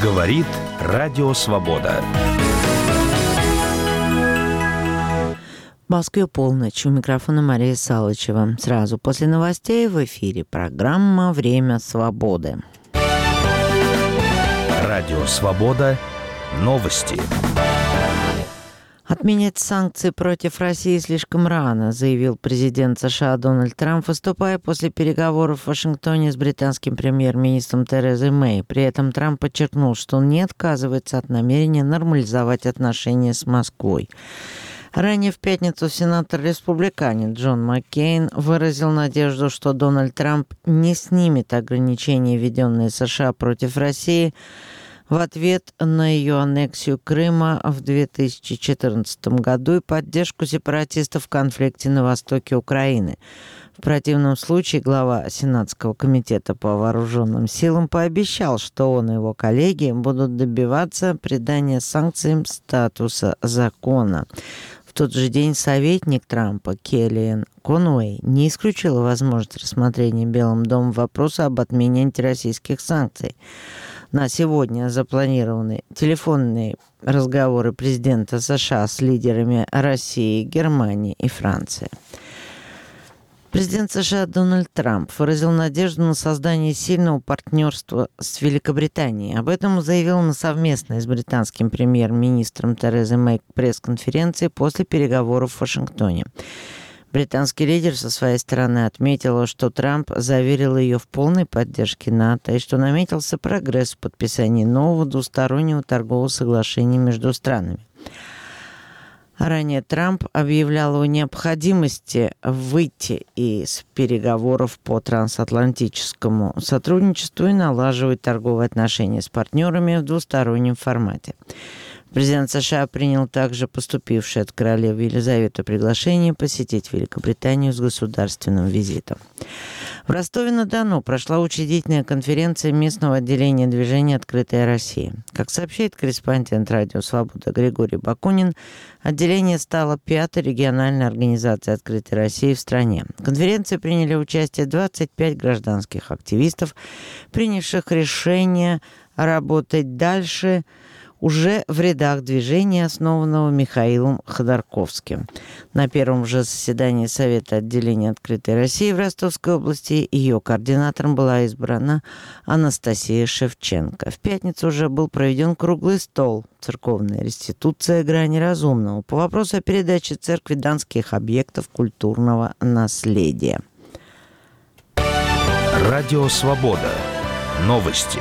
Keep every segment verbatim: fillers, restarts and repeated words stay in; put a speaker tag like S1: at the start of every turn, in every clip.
S1: Говорит Радио Свобода.
S2: В Москве полночь. У микрофона Мария Салычева. Сразу после новостей в эфире программа «Время свободы».
S1: Радио Свобода. Новости.
S2: Отменять санкции против России слишком рано, заявил президент США Дональд Трамп, выступая после переговоров в Вашингтоне с британским премьер-министром Терезой Мэй. При этом Трамп подчеркнул, что он не отказывается от намерения нормализовать отношения с Москвой. Ранее в пятницу сенатор-республиканец Джон Маккейн выразил надежду, что Дональд Трамп не снимет ограничения, введенные США против России, в ответ на ее аннексию Крыма в две тысячи четырнадцатом году и поддержку сепаратистов в конфликте на востоке Украины. В противном случае глава Сенатского комитета по вооруженным силам пообещал, что он и его коллеги будут добиваться придания санкциям статуса закона. В тот же день советник Трампа Келлиан Конуэй не исключила возможность рассмотрения Белым домом вопроса об отмене антироссийских санкций. На сегодня запланированы телефонные разговоры президента США с лидерами России, Германии и Франции. Президент США Дональд Трамп выразил надежду на создание сильного партнерства с Великобританией. Об этом заявил на совместной с британским премьер-министром Терезой Мэй пресс-конференции после переговоров в Вашингтоне. Британский лидер со своей стороны отметил, что Трамп заверил ее в полной поддержке НАТО и что наметился прогресс в подписании нового двустороннего торгового соглашения между странами. Ранее Трамп объявлял о необходимости выйти из переговоров по трансатлантическому сотрудничеству и налаживать торговые отношения с партнерами в двустороннем формате. Президент США принял также поступившее от королевы Елизаветы приглашение посетить Великобританию с государственным визитом. В Ростове-на-Дону прошла учредительная конференция местного отделения движения «Открытая Россия». Как сообщает корреспондент Радио Свобода Григорий Бакунин, отделение стало пятой региональной организацией «Открытой России» в стране. В конференции приняли участие двадцать пять гражданских активистов, принявших решение работать дальше уже в рядах движения, основанного Михаилом Ходорковским. На первом же заседании Совета отделения «Открытой России» в Ростовской области ее координатором была избрана Анастасия Шевченко. В пятницу уже был проведен круглый стол «Церковная реституция. Грани разумного» по вопросу о передаче церкви данских объектов культурного наследия.
S1: Радио Свобода. Новости.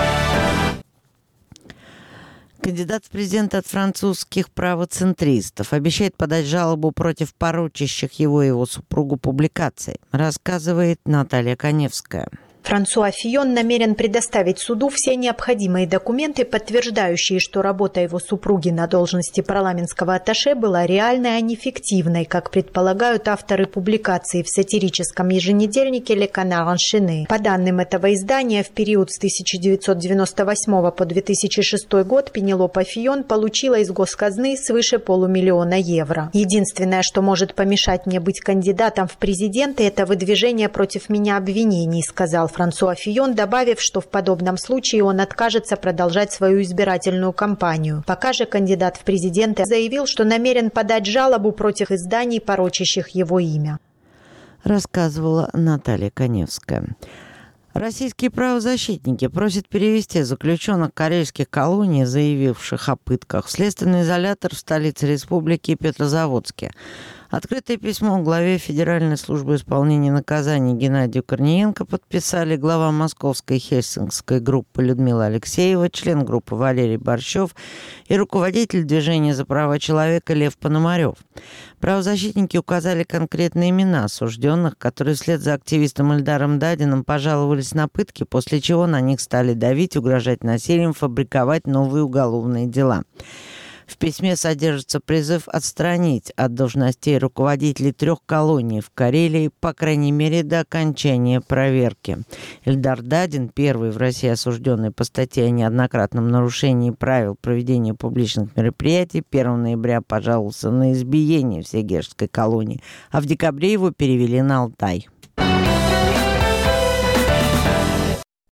S2: Кандидат в президенты от французских правоцентристов обещает подать жалобу против порочащих его и его супругу публикаций, рассказывает Наталья Коневская.
S3: Франсуа Фийон намерен предоставить суду все необходимые документы, подтверждающие, что работа его супруги на должности парламентского атташе была реальной, а не фиктивной, как предполагают авторы публикации в сатирическом еженедельнике «Le Canard enchaîné». По данным этого издания, в период с тысяча девятьсот девяносто восьмого по две тысячи шестой год Пенелопа Фийон получила из госказны свыше полумиллиона евро. Единственное, что может помешать мне быть кандидатом в президенты, это выдвижение против меня обвинений, сказал Франсуа Фийон, добавив, что в подобном случае он откажется продолжать свою избирательную кампанию. Пока же кандидат в президенты заявил, что намерен подать жалобу против изданий, порочащих его имя.
S2: Рассказывала Наталья Коневская. Российские правозащитники просят перевести заключенных карельских колоний, заявивших о пытках, в следственный изолятор в столице республики Петрозаводске. Открытое письмо главе Федеральной службы исполнения наказаний Геннадию Корниенко подписали глава московской хельсинкской группы Людмила Алексеева, член группы Валерий Борщев и руководитель движения за права человека Лев Пономарев. Правозащитники указали конкретные имена осужденных, которые вслед за активистом Эльдаром Дадиным пожаловались на пытки, после чего на них стали давить, угрожать насилием, фабриковать новые уголовные дела. В письме содержится призыв отстранить от должностей руководителей трех колоний в Карелии, по крайней мере, до окончания проверки. Эльдар Дадин, первый в России осужденный по статье о неоднократном нарушении правил проведения публичных мероприятий, первого ноября пожаловался на избиение в Сегежской колонии, а в декабре его перевели на Алтай.